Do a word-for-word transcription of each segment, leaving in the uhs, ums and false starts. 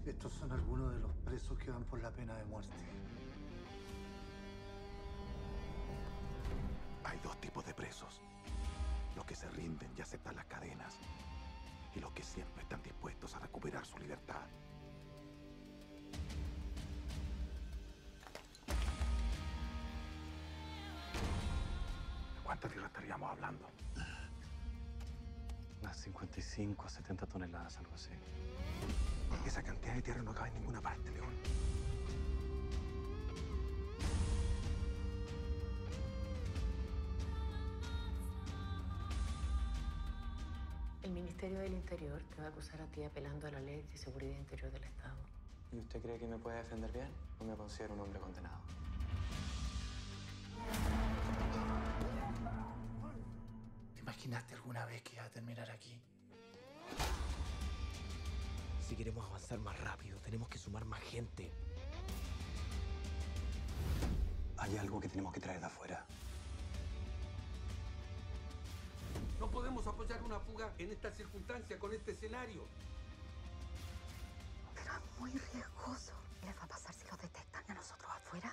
Estos son algunos de los presos que van por la pena de muerte. Hay dos tipos de presos. Los que se rinden y aceptan las cadenas. Y los que siempre están dispuestos a recuperar su libertad. ¿De cuánta tierra estaríamos hablando? Unas cincuenta y cinco a setenta toneladas, algo así. Esa cantidad de tierra no cabe en ninguna parte, León. El Ministerio del Interior te va a acusar a ti apelando a la Ley de Seguridad Interior del Estado. ¿Y usted cree que me puede defender bien? ¿O me considero un hombre condenado? ¿Te imaginaste alguna vez que iba a terminar aquí? Si queremos avanzar más rápido, tenemos que sumar más gente. Hay algo que tenemos que traer de afuera. No podemos apoyar una fuga en esta circunstancia, con este escenario. Pero es muy riesgoso. ¿Qué les va a pasar si los detectan a nosotros afuera?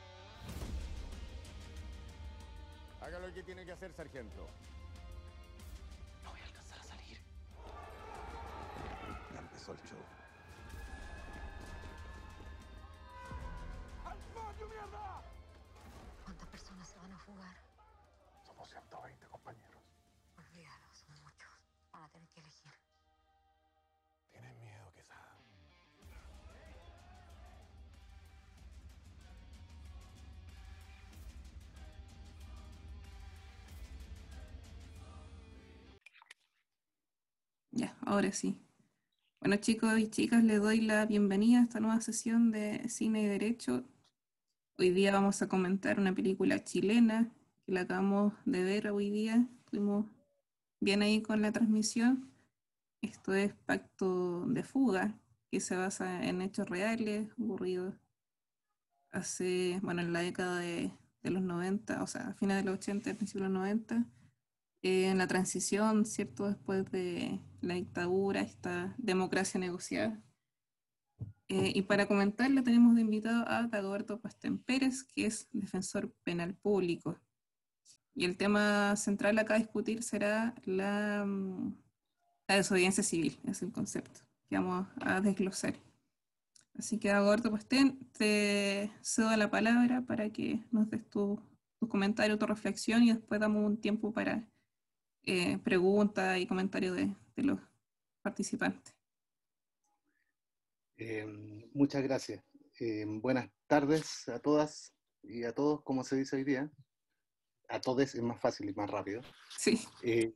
Haga lo que tiene que hacer, sargento. No voy a alcanzar a salir. Ya empezó el show. ¡Al patio, mierda! ¿Cuántas personas se van a fugar? Somos ciento veinte, compañeros. Olvídalo, son muchos. Van a tener que elegir. ¿Tienes miedo, Quesada? Ya, ahora sí. Bueno, chicos y chicas, les doy la bienvenida a esta nueva sesión de Cine y Derecho. Hoy día vamos a comentar una película chilena que la acabamos de ver hoy día. Estuvimos bien ahí con la transmisión. Esto es Pacto de Fuga, que se basa en hechos reales ocurridos hace, bueno, en la década de, de los noventa, o sea, a finales de los ochenta, principios de los noventa. Eh, en la transición, ¿cierto? Después de la dictadura, esta democracia negociada. Eh, y para comentarle tenemos de invitado a Dagoberto Pastén Pérez, que es defensor penal público. Y el tema central acá a discutir será la, mm, la desobediencia civil, es el concepto que vamos a desglosar. Así que Dagoberto Pastén, te cedo la palabra para que nos des tu, tu comentario, tu reflexión, y después damos un tiempo para Eh, preguntas y comentarios de, de los participantes. Eh, muchas gracias. Eh, buenas tardes a todas y a todos, como se dice hoy día. A todos es más fácil y más rápido. Sí. Eh,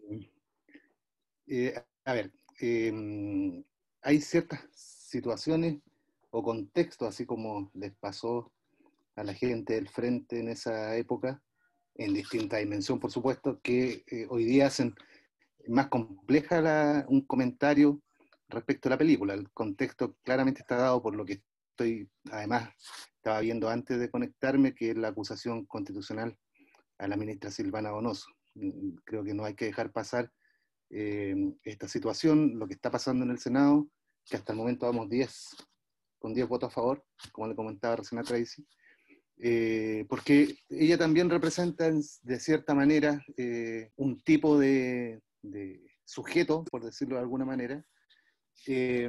eh, a ver, eh, hay ciertas situaciones o contextos, así como les pasó a la gente del frente en esa época, en distinta dimensión, por supuesto, que eh, hoy día hacen más compleja la, un comentario respecto a la película. El contexto claramente está dado por lo que estoy, además, estaba viendo antes de conectarme, que es la acusación constitucional a la ministra Silvana Donoso. Creo que no hay que dejar pasar eh, esta situación, lo que está pasando en el Senado, que hasta el momento vamos diez, con diez votos a favor, como le comentaba recién a Tracy, eh, porque ella también representa de cierta manera eh, un tipo de, de sujeto, por decirlo de alguna manera, eh,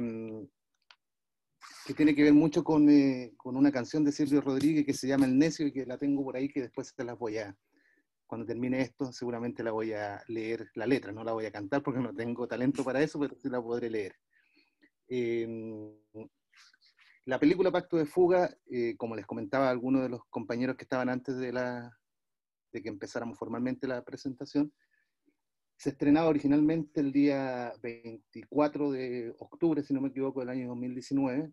que tiene que ver mucho con, eh, con una canción de Silvio Rodríguez que se llama El Necio, y que la tengo por ahí, que después se las voy a, cuando termine esto, seguramente la voy a leer la letra, no la voy a cantar porque no tengo talento para eso, pero sí la podré leer. Eh, la película Pacto de Fuga, eh, como les comentaba a algunos de los compañeros que estaban antes de, la, de que empezáramos formalmente la presentación, se estrenaba originalmente el día veinticuatro de octubre, si no me equivoco, del año dos mil diecinueve,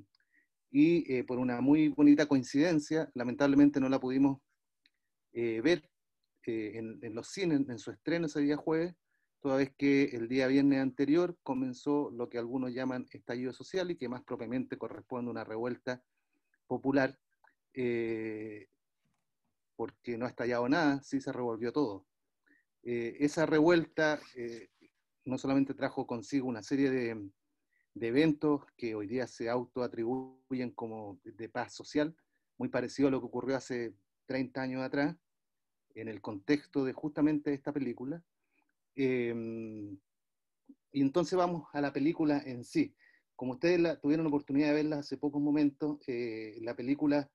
y eh, por una muy bonita coincidencia, lamentablemente no la pudimos eh, ver eh, en, en los cines, en su estreno ese día jueves, toda vez que el día viernes anterior comenzó lo que algunos llaman estallido social y que más propiamente corresponde a una revuelta popular, eh, porque no ha estallado nada, sí se revolvió todo. Eh, esa revuelta eh, no solamente trajo consigo una serie de, de eventos que hoy día se autoatribuyen como de paz social, muy parecido a lo que ocurrió hace treinta años atrás, en el contexto de justamente esta película. Eh, y entonces vamos a la película en sí. Como ustedes la, tuvieron la oportunidad de verla hace pocos momentos, eh, la película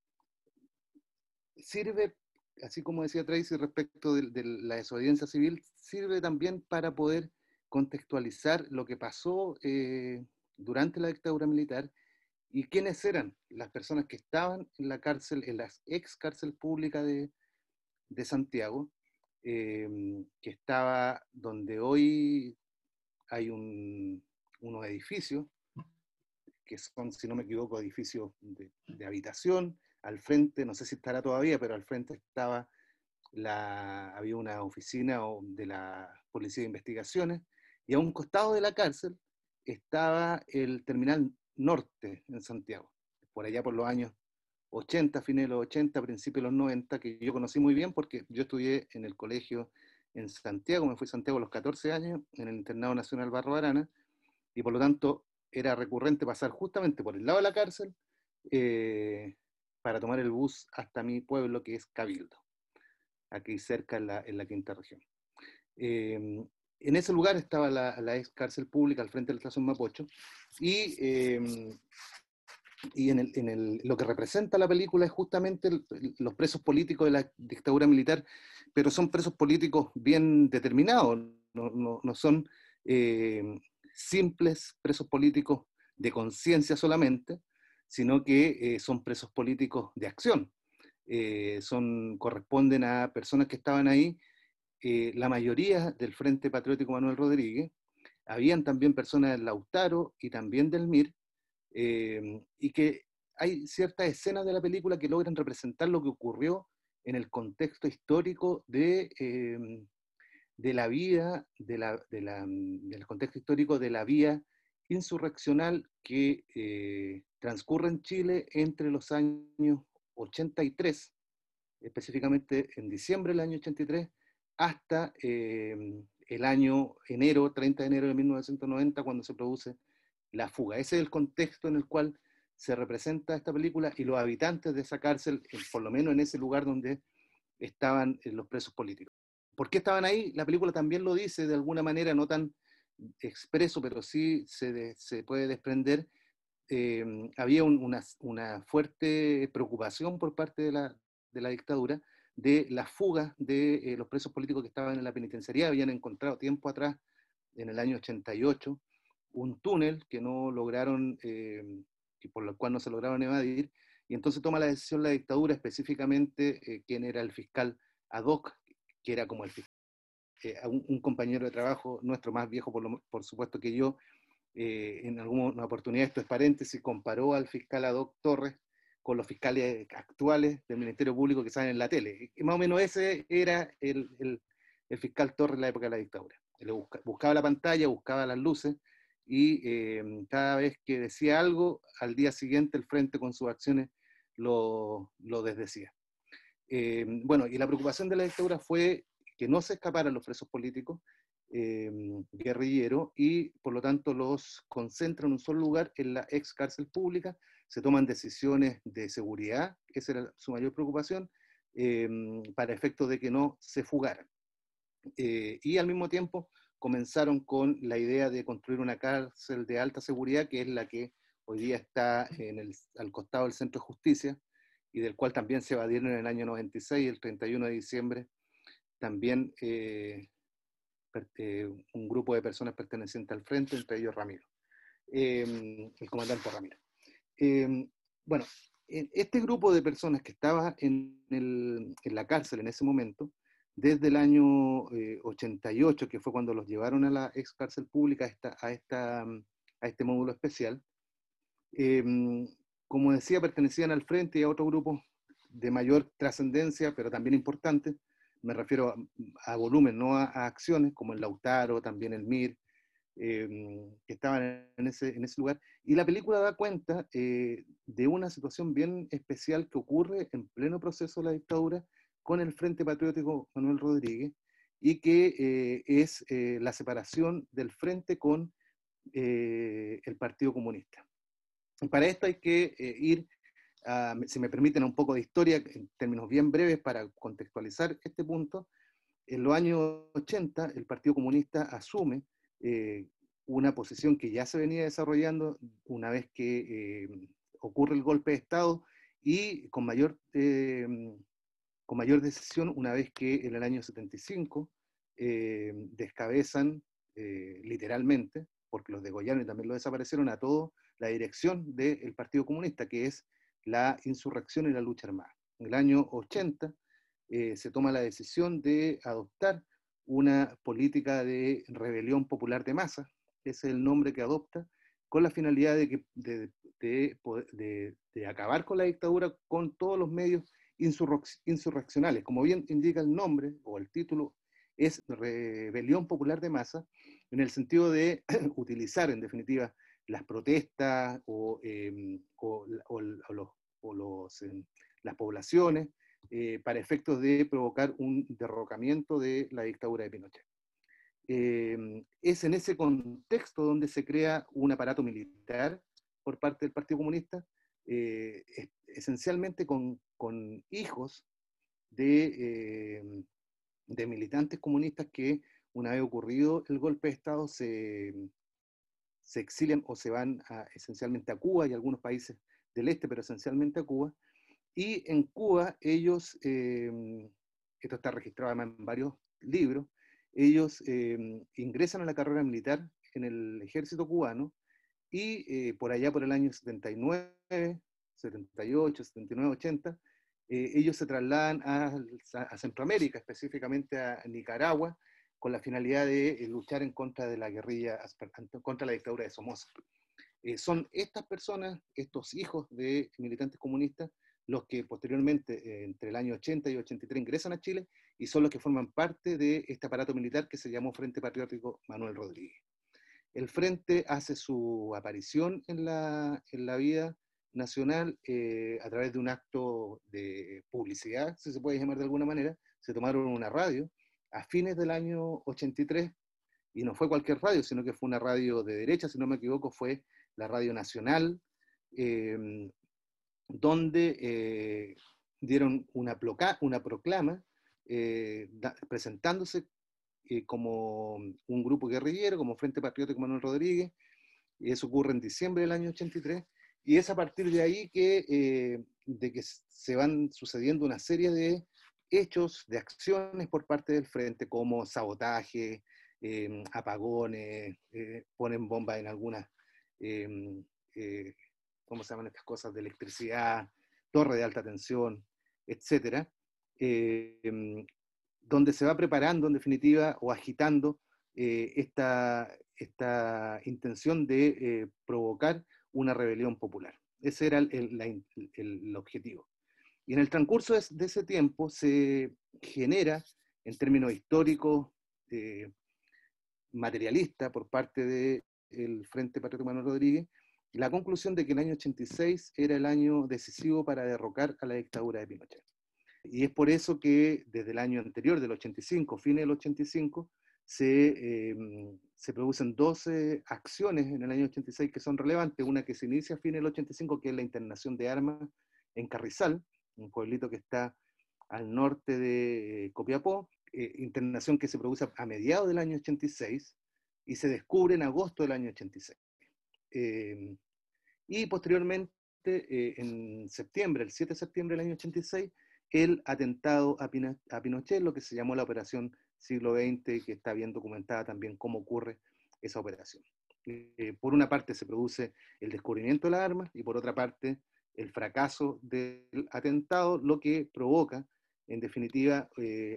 sirve, así como decía Tracy respecto de, de la desobediencia civil, sirve también para poder contextualizar lo que pasó eh, durante la dictadura militar y quiénes eran las personas que estaban en la cárcel, en la ex cárcel pública de, de Santiago, eh, que estaba donde hoy hay un, unos edificios, que son, si no me equivoco, edificios de, de habitación. Al frente, no sé si estará todavía, pero al frente estaba la, había una oficina de la Policía de Investigaciones, y a un costado de la cárcel estaba el Terminal Norte en Santiago, por allá por los años ochenta, fines de los ochenta, principios de los noventa, que yo conocí muy bien porque yo estudié en el colegio en Santiago, me fui a Santiago a los catorce años, en el Internado Nacional Barro Arana, y por lo tanto era recurrente pasar justamente por el lado de la cárcel eh, para tomar el bus hasta mi pueblo, que es Cabildo, aquí cerca en la, en la quinta región. Eh, en ese lugar estaba la, la ex cárcel pública al frente de la estación Mapocho, y, eh, y en, el, en el, lo que representa la película es justamente el, los presos políticos de la dictadura militar, pero son presos políticos bien determinados, no, no, no son eh, simples presos políticos de conciencia solamente, sino que eh, son presos políticos de acción. Eh, son, corresponden a personas que estaban ahí, eh, la mayoría del Frente Patriótico Manuel Rodríguez, habían también personas del Lautaro y también del M I R, eh, y que hay ciertas escenas de la película que logran representar lo que ocurrió en el contexto histórico de, eh, de la vida, de la, de la, del contexto histórico de la vía insurreccional que eh, transcurre en Chile entre los años ochenta y tres, específicamente en diciembre del año ochenta y tres, hasta eh, el año enero, treinta de enero de mil novecientos noventa, cuando se produce la fuga. Ese es el contexto en el cual se representa esta película y los habitantes de esa cárcel, por lo menos en ese lugar donde estaban los presos políticos. ¿Por qué estaban ahí? La película también lo dice de alguna manera, no tan expreso, pero sí se, de, se puede desprender. Eh, había un, una, una fuerte preocupación por parte de la, de la dictadura de la fuga de eh, los presos políticos que estaban en la penitenciaría. Habían encontrado tiempo atrás, en el año ochenta y ocho, un túnel que no lograron, eh, y por lo cual no se lograron evadir, y entonces toma la decisión la dictadura, específicamente eh, quien era el fiscal ad hoc, que era como el fiscal, eh, un, un compañero de trabajo nuestro más viejo, por, lo, por supuesto que yo, eh, en alguna oportunidad, esto es paréntesis, comparó al fiscal ad hoc Torres con los fiscales actuales del Ministerio Público que salen en la tele. Y más o menos ese era el, el, el fiscal Torres en la época de la dictadura. Él busca, buscaba la pantalla, buscaba las luces, y eh, cada vez que decía algo, al día siguiente el Frente con sus acciones lo, lo desdecía. Eh, bueno, y la preocupación de la dictadura fue que no se escaparan los presos políticos eh, guerrilleros, y por lo tanto los concentran en un solo lugar, en la ex cárcel pública. Se toman decisiones de seguridad, esa era su mayor preocupación, eh, para efectos de que no se fugaran. Eh, y al mismo tiempo comenzaron con la idea de construir una cárcel de alta seguridad, que es la que hoy día está en el, al costado del Centro de Justicia, y del cual también se evadieron en el año noventa y seis, el treinta y uno de diciembre, también eh, eh, un grupo de personas pertenecientes al Frente, entre ellos Ramiro, eh, el comandante Ramiro. Eh, bueno, este grupo de personas que estaba en, el, en la cárcel en ese momento, desde el año eh, ochenta y ocho, que fue cuando los llevaron a la ex cárcel pública, a, esta, a, esta, a este módulo especial, eh, como decía, pertenecían al Frente y a otro grupo de mayor trascendencia, pero también importante. Me refiero a, a volumen, no a, a acciones, como el Lautaro, también el M I R, eh, que estaban en ese, en ese lugar. Y la película da cuenta eh, de una situación bien especial que ocurre en pleno proceso de la dictadura con el Frente Patriótico Manuel Rodríguez, y que eh, es eh, la separación del Frente con eh, el Partido Comunista. Y para esto hay que eh, ir, a, si me permiten, un poco de historia en términos bien breves para contextualizar este punto. En los años ochenta el Partido Comunista asume eh, una posición que ya se venía desarrollando una vez que eh, ocurre el golpe de Estado y con mayor, eh, con mayor decisión una vez que en el año setenta y cinco eh, descabezan eh, literalmente, porque los degollaron y también lo desaparecieron, a toda la dirección del Partido Comunista, que es la insurrección y la lucha armada. En el año ochenta eh, se toma la decisión de adoptar una política de rebelión popular de masa, ese es el nombre que adopta, con la finalidad de, que, de, de, de, de acabar con la dictadura con todos los medios insurreccionales. Como bien indica el nombre o el título, es rebelión popular de masa, en el sentido de utilizar, en definitiva, las protestas o, eh, o, o, o, los, o los, eh, las poblaciones eh, para efectos de provocar un derrocamiento de la dictadura de Pinochet. Eh, es en ese contexto donde se crea un aparato militar por parte del Partido Comunista, eh, es, esencialmente con, con hijos de, eh, de militantes comunistas que, una vez ocurrido el golpe de Estado, se, se exilian o se van a, esencialmente a Cuba y a algunos países del este, pero esencialmente a Cuba. Y en Cuba ellos, eh, esto está registrado además en varios libros, ellos eh, ingresan a la carrera militar en el ejército cubano y eh, por allá por el año setenta y nueve, setenta y ocho, setenta y nueve, ochenta, eh, ellos se trasladan a, a Centroamérica, específicamente a Nicaragua, con la finalidad de eh, luchar en contra de la guerrilla, contra la dictadura de Somoza. Eh, son estas personas, estos hijos de militantes comunistas, los que posteriormente, eh, entre el año ochenta y ochenta y tres, ingresan a Chile y son los que forman parte de este aparato militar que se llamó Frente Patriótico Manuel Rodríguez. El Frente hace su aparición en la, en la vida nacional eh, a través de un acto de publicidad, si se puede llamar de alguna manera. Se tomaron una radio a fines del año ochenta y tres, y no fue cualquier radio, sino que fue una radio de derecha, si no me equivoco, fue la Radio Nacional, eh, donde eh, dieron una, ploca, una proclama eh, da, presentándose eh, como un grupo guerrillero, como Frente Patriótico Manuel Rodríguez, y eso ocurre en diciembre del año ochenta y tres, y es a partir de ahí que, eh, de que se van sucediendo una serie de hechos, de acciones por parte del Frente, como sabotaje, eh, apagones, eh, ponen bombas en algunas, eh, eh, ¿cómo se llaman estas cosas? De electricidad, torre de alta tensión, etcétera, eh, donde se va preparando en definitiva o agitando eh, esta, esta intención de eh, provocar una rebelión popular. Ese era el, el, la, el, el objetivo. Y en el transcurso de, de ese tiempo se genera, en términos históricos, eh, materialista por parte del Frente Patriótico Manuel Rodríguez, la conclusión de que el año ochenta y seis era el año decisivo para derrocar a la dictadura de Pinochet. Y es por eso que desde el año anterior, del ochenta y cinco, fines del ochenta y cinco, se, eh, se producen doce acciones en el año ochenta y seis que son relevantes. Una que se inicia a fines del ochenta y cinco, que es la internación de armas en Carrizal, un pueblito que está al norte de Copiapó, eh, internación que se produce a mediados del año ochenta y seis y se descubre en agosto del año ochenta y seis. Eh, y posteriormente, eh, en septiembre, el siete de septiembre del año ochenta y seis, el atentado a, Pina, a Pinochet, lo que se llamó la Operación Siglo veinte, que está bien documentada también cómo ocurre esa operación. Eh, por una parte se produce el descubrimiento de las armas y por otra parte el fracaso del atentado, lo que provoca, en definitiva, eh,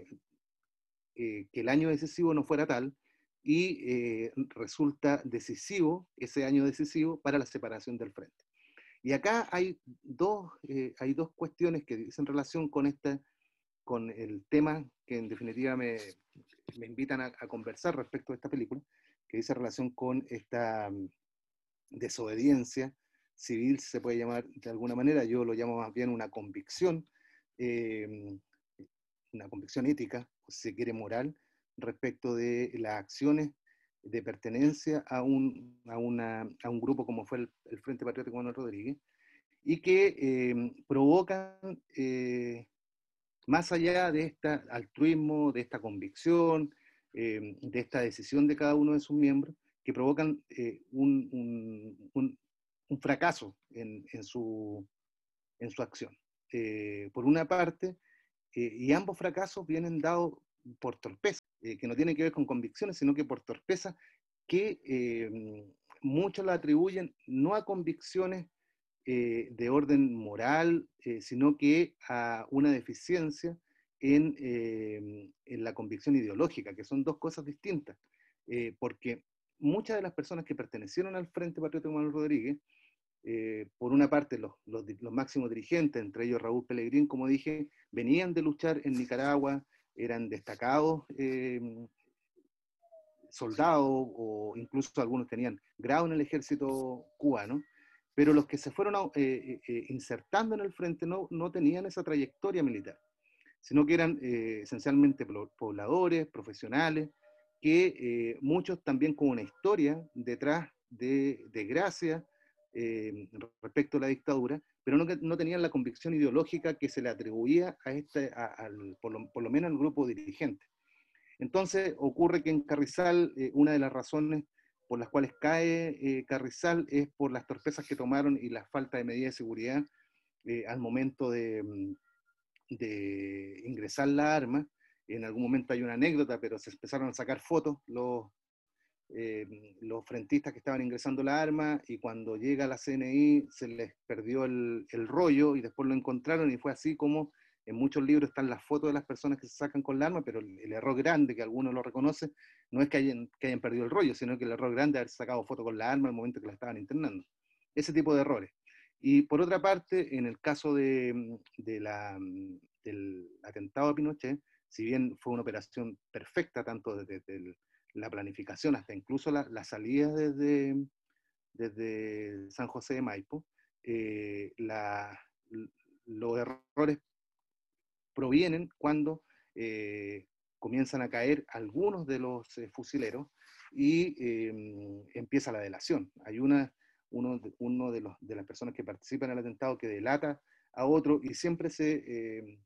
eh, que el año decisivo no fuera tal y eh, resulta decisivo, ese año decisivo, para la separación del Frente. Y acá hay dos, eh, hay dos cuestiones que dicen relación con, esta, con el tema que en definitiva me, me invitan a, a conversar respecto a esta película, que dice relación con esta um, desobediencia civil, se puede llamar de alguna manera. Yo lo llamo más bien una convicción, eh, una convicción ética, o si se quiere moral, respecto de las acciones de pertenencia a un, a una, a un grupo como fue el, el Frente Patriótico Manuel Rodríguez, y que eh, provocan, eh, más allá de este altruismo, de esta convicción, eh, de esta decisión de cada uno de sus miembros, que provocan eh, un, un, un, un fracaso en, en, su, en su acción. Eh, por una parte, eh, y ambos fracasos vienen dados por torpeza, eh, que no tienen que ver con convicciones, sino que por torpeza, que eh, muchos la atribuyen no a convicciones eh, de orden moral, eh, sino que a una deficiencia en, eh, en la convicción ideológica, que son dos cosas distintas, eh, porque muchas de las personas que pertenecieron al Frente Patriótico Manuel Rodríguez, eh, por una parte los, los, los máximos dirigentes, entre ellos Raúl Pelegrín, como dije, venían de luchar en Nicaragua, eran destacados eh, soldados, o incluso algunos tenían grado en el ejército cubano, pero los que se fueron eh, eh, insertando en el frente no, no tenían esa trayectoria militar, sino que eran eh, esencialmente pobladores, profesionales, que eh, muchos también con una historia detrás de, de gracia eh, respecto a la dictadura, pero no, no tenían la convicción ideológica que se le atribuía a este, a, al, por, lo, por lo menos al grupo dirigente. Entonces ocurre que en Carrizal eh, una de las razones por las cuales cae eh, Carrizal es por las torpezas que tomaron y la falta de medidas de seguridad eh, al momento de, de ingresar la arma. En algún momento hay una anécdota, pero se empezaron a sacar fotos los, eh, los frentistas que estaban ingresando la arma, y cuando llega la C N I se les perdió el, el rollo y después lo encontraron, y fue así como en muchos libros están las fotos de las personas que se sacan con la arma, pero el, el error grande, que algunos lo reconocen, no es que hayan, que hayan perdido el rollo, sino que el error grande es haber sacado fotos con la arma al momento que la estaban internando. Ese tipo de errores. Y por otra parte, en el caso de, de la, del atentado a Pinochet, si bien fue una operación perfecta, tanto desde, desde la planificación hasta incluso la, la salida desde, desde San José de Maipo, eh, la, los errores provienen cuando eh, comienzan a caer algunos de los eh, fusileros y eh, empieza la delación. Hay una, uno, de, uno de, los, de las personas que participan en el atentado que delata a otro, y siempre se, eh,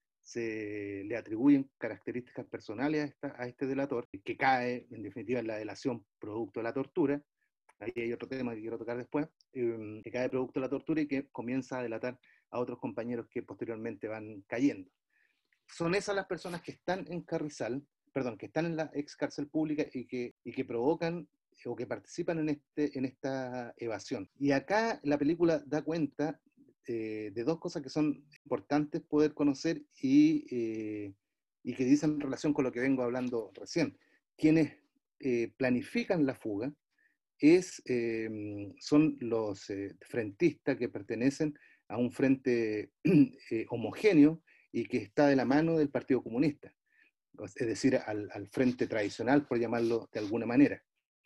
se le atribuyen características personales a, esta, a este delator, que cae en definitiva en la delación producto de la tortura. Ahí hay otro tema que quiero tocar después, eh, que cae producto de la tortura y que comienza a delatar a otros compañeros que posteriormente van cayendo. Son esas las personas que están en Carrizal, perdón, que están en la ex cárcel pública y que, y que provocan o que participan en, este, en esta evasión. Y acá la película da cuenta eh, de dos cosas que son importantes poder conocer y, eh, y que dicen en relación con lo que vengo hablando recién. Quienes eh, planifican la fuga es, eh, son los eh, frentistas que pertenecen a un frente eh, homogéneo y que está de la mano del Partido Comunista, es decir, al, al frente tradicional, por llamarlo de alguna manera.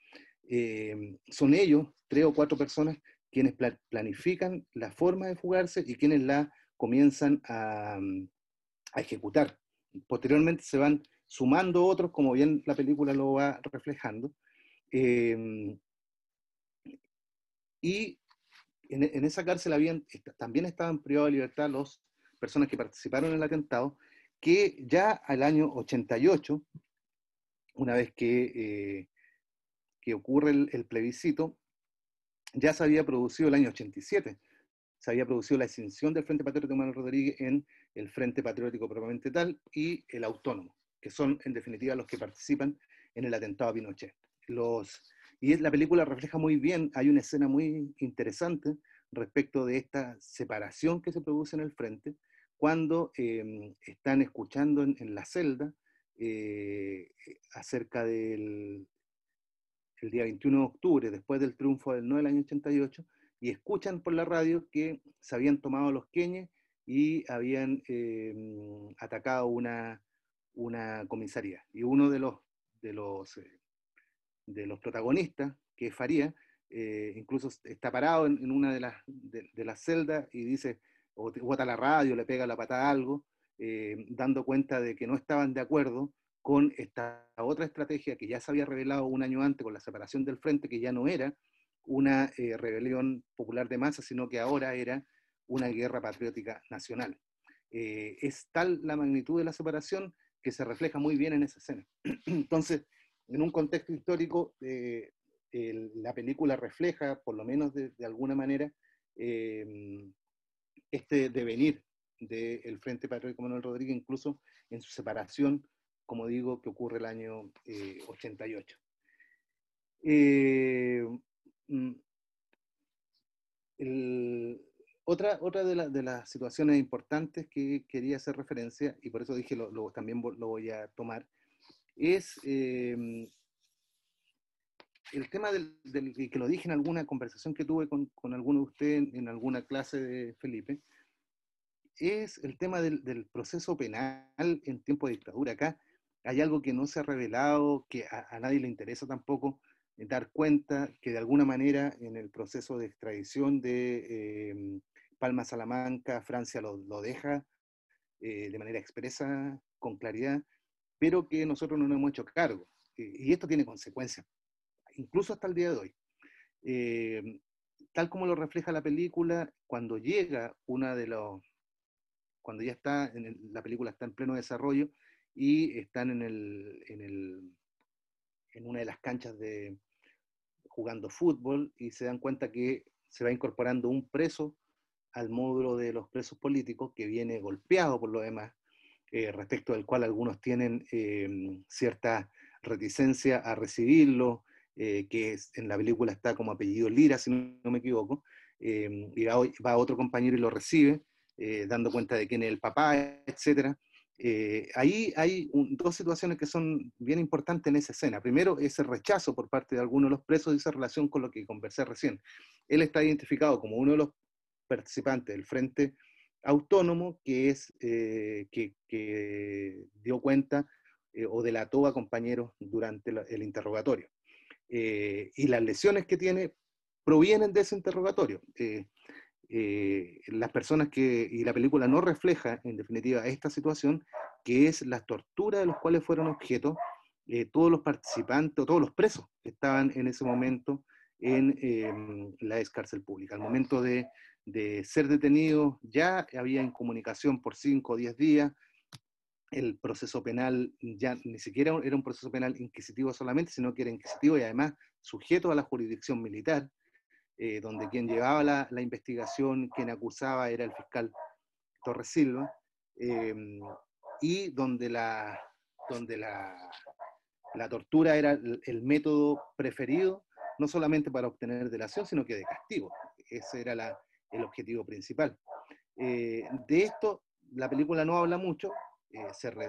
Eh, son ellos, tres o cuatro personas, quienes pla planifican la forma de fugarse y quienes la comienzan a, a ejecutar. Posteriormente se van sumando otros, como bien la película lo va reflejando, eh, y en, en esa cárcel habían, también estaban privados de libertad las personas que participaron en el atentado, que ya al año ochenta y ocho, una vez que, eh, que ocurre el, el plebiscito, ya se había producido el año ochenta y siete, se había producido la extinción del Frente Patriótico Manuel Rodríguez en el Frente Patriótico propiamente tal y el Autónomo, que son en definitiva los que participan en el atentado a Pinochet. Los, y la película refleja muy bien, hay una escena muy interesante respecto de esta separación que se produce en el frente, cuando eh, están escuchando en, en la celda eh, acerca del el día veintiuno de octubre, después del triunfo del no del año ochenta y ocho, y escuchan por la radio que se habían tomado los queñes y habían eh, atacado una, una comisaría. Y uno de los, de los, eh, de los protagonistas, que es Faría, eh, incluso está parado en, en una de las, de, de las celdas y dice, o bota la radio, le pega la patada a algo, eh, dando cuenta de que no estaban de acuerdo con esta otra estrategia que ya se había revelado un año antes con la separación del frente, que ya no era una eh, rebelión popular de masa, sino que ahora era una guerra patriótica nacional. Eh, es tal la magnitud de la separación que se refleja muy bien en esa escena. Entonces, en un contexto histórico, eh, el, la película refleja, por lo menos de, de alguna manera, eh, este devenir del Frente Patriótico Manuel Rodríguez, incluso en su separación, como digo, que ocurre el año eh, ochenta y ocho. Eh, el, otra otra de, la, de las situaciones importantes que quería hacer referencia, y por eso dije lo, lo, también lo voy a tomar, es eh, el tema del, del, que lo dije en alguna conversación que tuve con, con alguno de ustedes en, en alguna clase de Felipe, es el tema del, del proceso penal en tiempo de dictadura. Acá hay algo que no se ha revelado, que a, a nadie le interesa tampoco eh, dar cuenta, que de alguna manera en el proceso de extradición de eh, Palma Salamanca, Francia lo, lo deja eh, de manera expresa, con claridad, pero que nosotros no nos hemos hecho cargo. Eh, y esto tiene consecuencias, incluso hasta el día de hoy. Eh, tal como lo refleja la película, cuando llega una de los cuando ya está, en el, la película está en pleno desarrollo y están en, el, en, el, en una de las canchas de, jugando fútbol y se dan cuenta que se va incorporando un preso al módulo de los presos políticos que viene golpeado por lo demás, eh, respecto del cual algunos tienen eh, cierta reticencia a recibirlo, eh, que es, en la película está como apellido Lira, si no, no me equivoco, eh, y va, va otro compañero y lo recibe, Eh, dando cuenta de quién es el papá, etcétera. Eh, ahí hay un, dos situaciones que son bien importantes en esa escena. Primero, ese rechazo por parte de algunos de los presos y esa relación con lo que conversé recién. Él está identificado como uno de los participantes del Frente Autónomo que, es, eh, que, que dio cuenta eh, o delató a compañeros durante la, el interrogatorio. Eh, y las lesiones que tiene provienen de ese interrogatorio. Eh, Eh, las personas que, y la película no refleja en definitiva esta situación, que es la tortura de los cuales fueron objeto eh, todos los participantes, todos los presos que estaban en ese momento en eh, la ex-cárcel pública. Al momento de, de ser detenidos ya había incomunicación por cinco o diez días, el proceso penal ya ni siquiera era un proceso penal inquisitivo solamente, sino que era inquisitivo y además sujeto a la jurisdicción militar, Eh, donde quien llevaba la, la investigación, quien acusaba era el fiscal Torres Silva, eh, y donde, la, donde la, la tortura era el, el método preferido, no solamente para obtener delación, sino que de castigo. Ese era la, el objetivo principal. Eh, de esto la película no habla mucho, eh, se, re,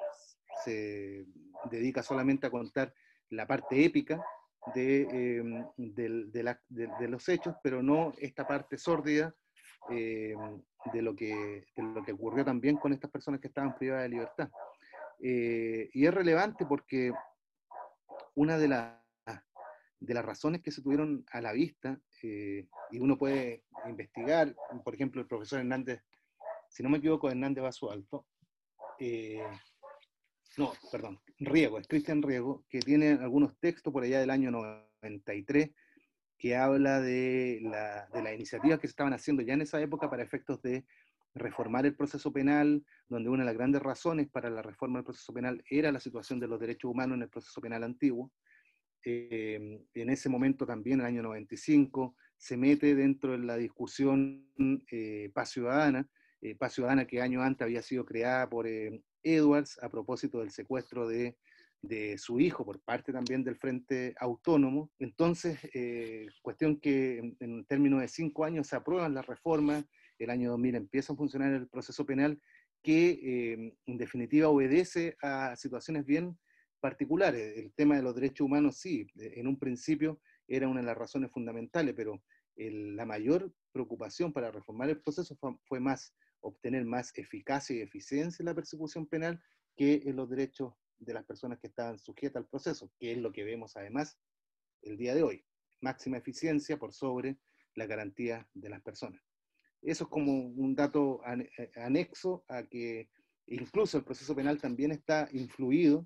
se dedica solamente a contar la parte épica, De, eh, de, de, la, de, de los hechos, pero no esta parte sórdida eh, de, lo que, de lo que ocurrió también con estas personas que estaban privadas de libertad. Eh, y es relevante porque una de, la, de las razones que se tuvieron a la vista, eh, y uno puede investigar, por ejemplo, el profesor Hernández, si no me equivoco, Hernández Basualto, eh, no, perdón, Riego, es Cristian Riego, que tiene algunos textos por allá del año noventa y tres que habla de, la, de las iniciativas que se estaban haciendo ya en esa época para efectos de reformar el proceso penal, donde una de las grandes razones para la reforma del proceso penal era la situación de los derechos humanos en el proceso penal antiguo. Eh, en ese momento también, en el año noventa y cinco, se mete dentro de la discusión eh, Paz Ciudadana, eh, Paz Ciudadana que años antes había sido creada por eh, Edwards a propósito del secuestro de, de su hijo por parte también del Frente Autónomo. Entonces, eh, cuestión que en, en términos de cinco años se aprueban las reformas, el año dos mil empieza a funcionar el proceso penal que eh, en definitiva obedece a situaciones bien particulares. El tema de los derechos humanos sí, en un principio era una de las razones fundamentales, pero el, la mayor preocupación para reformar el proceso fue, fue más obtener más eficacia y eficiencia en la persecución penal que en los derechos de las personas que estaban sujetas al proceso, que es lo que vemos además el día de hoy. Máxima eficiencia por sobre la garantía de las personas. Eso es como un dato anexo a que incluso el proceso penal también está influido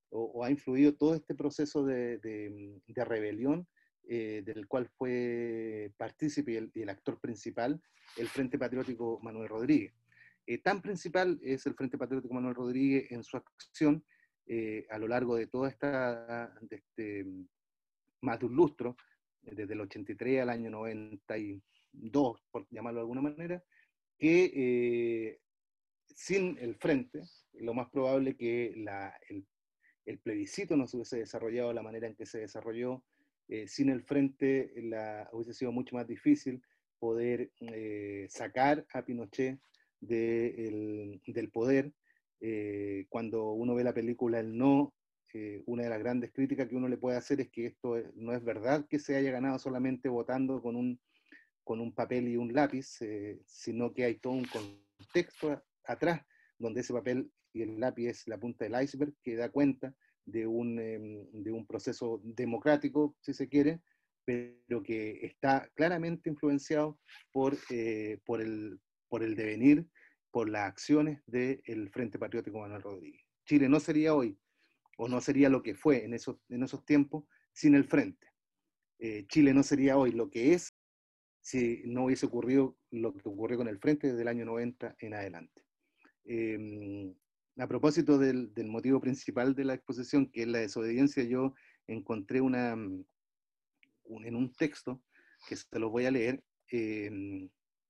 o, o ha influido todo este proceso de, de, de rebelión eh, del cual fue partícipe y el, y el actor principal, el Frente Patriótico Manuel Rodríguez. Eh, tan principal es el Frente Patriótico Manuel Rodríguez en su acción eh, a lo largo de toda esta, de este, más de un lustro, desde el ochenta y tres al año noventa y dos, por llamarlo de alguna manera, que eh, sin el Frente, lo más probable que la, el, el plebiscito no se hubiese desarrollado de la manera en que se desarrolló. Eh, sin el Frente la, hubiese sido mucho más difícil poder eh, sacar a Pinochet de el, del poder. Eh, cuando uno ve la película El No, eh, una de las grandes críticas que uno le puede hacer es que esto no es verdad que se haya ganado solamente votando con un, con un papel y un lápiz, eh, sino que hay todo un contexto atrás, donde ese papel y el lápiz es la punta del iceberg, que da cuenta de un, eh, de un proceso democrático, si se quiere, pero que está claramente influenciado por, eh, por, el, por el devenir, por las acciones del Frente Patriótico Manuel Rodríguez. Chile no sería hoy, o no sería lo que fue en esos, en esos tiempos, sin el Frente. Eh, Chile no sería hoy lo que es si no hubiese ocurrido lo que ocurrió con el Frente desde el año noventa en adelante. Eh, a propósito del, del motivo principal de la exposición, que es la desobediencia, yo encontré una, un, en un texto, que se los voy a leer, eh,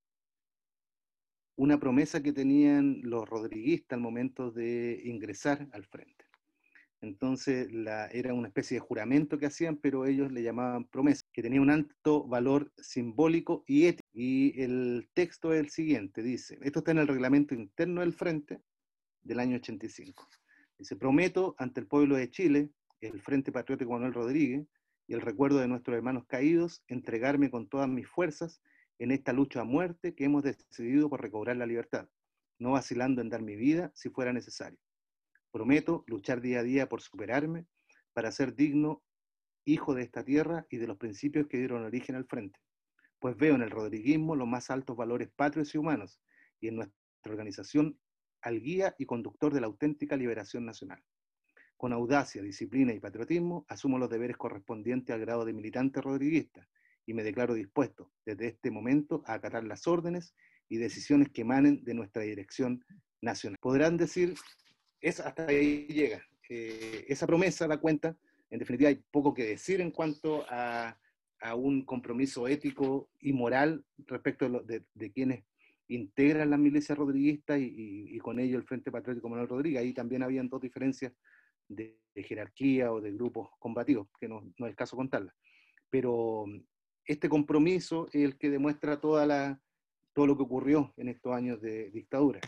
una promesa que tenían los rodriguistas al momento de ingresar al Frente. Entonces la, era una especie de juramento que hacían, pero ellos le llamaban promesa, que tenía un alto valor simbólico y ético. Y el texto es el siguiente, dice, esto está en el reglamento interno del Frente del año ochenta y cinco. Dice, prometo ante el pueblo de Chile, el Frente Patriótico Manuel Rodríguez, y el recuerdo de nuestros hermanos caídos, entregarme con todas mis fuerzas en esta lucha a muerte que hemos decidido por recobrar la libertad, no vacilando en dar mi vida si fuera necesario. Prometo luchar día a día por superarme, para ser digno hijo de esta tierra y de los principios que dieron origen al Frente, pues veo en el rodriguismo los más altos valores patrios y humanos, y en nuestra organización al guía y conductor de la auténtica liberación nacional. Con audacia, disciplina y patriotismo, asumo los deberes correspondientes al grado de militante rodriguista, y me declaro dispuesto, desde este momento, a acatar las órdenes y decisiones que emanen de nuestra dirección nacional. Podrán decir, es hasta ahí llega. Eh, esa promesa da cuenta, en definitiva hay poco que decir en cuanto a, a un compromiso ético y moral respecto de, lo, de, de quienes integran las milicias rodriguistas y, y, y con ello el Frente Patriótico Manuel Rodríguez. Ahí también habían dos diferencias de, de jerarquía o de grupos combativos, que no, no es el caso contarlas. Pero este compromiso es el que demuestra toda la, todo lo que ocurrió en estos años de dictadura.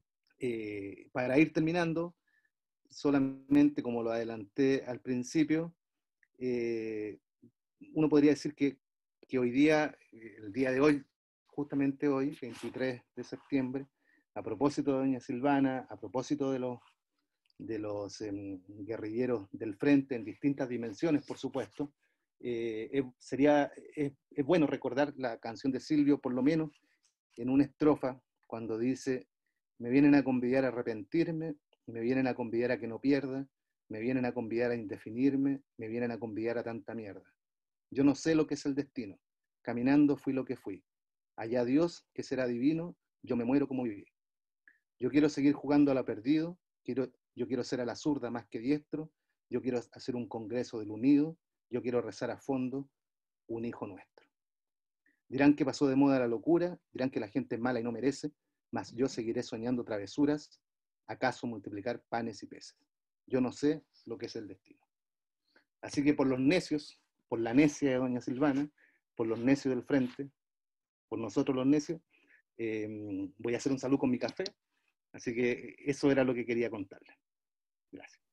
Eh, para ir terminando, solamente como lo adelanté al principio, eh, uno podría decir que, que hoy día, el día de hoy, justamente hoy, veintitrés de septiembre, a propósito de doña Silvana, a propósito de los, de los eh, guerrilleros del Frente en distintas dimensiones, por supuesto, eh, eh, sería, es, es bueno recordar la canción de Silvio, por lo menos en una estrofa, cuando dice: me vienen a convidar a arrepentirme, me vienen a convidar a que no pierda, me vienen a convidar a indefinirme, me vienen a convidar a tanta mierda. Yo no sé lo que es el destino, caminando fui lo que fui. Allá Dios, que será divino, yo me muero como viví. Yo quiero seguir jugando a la perdido, quiero, yo quiero ser a la zurda más que diestro, yo quiero hacer un congreso del unido, yo quiero rezar a fondo un hijo nuestro. Dirán que pasó de moda la locura, dirán que la gente es mala y no merece, mas yo seguiré soñando travesuras, acaso multiplicar panes y peces. Yo no sé lo que es el destino. Así que por los necios, por la necia de doña Silvana, por los necios del Frente, por nosotros los necios, eh, voy a hacer un saludo con mi café. Así que eso era lo que quería contarles. Gracias.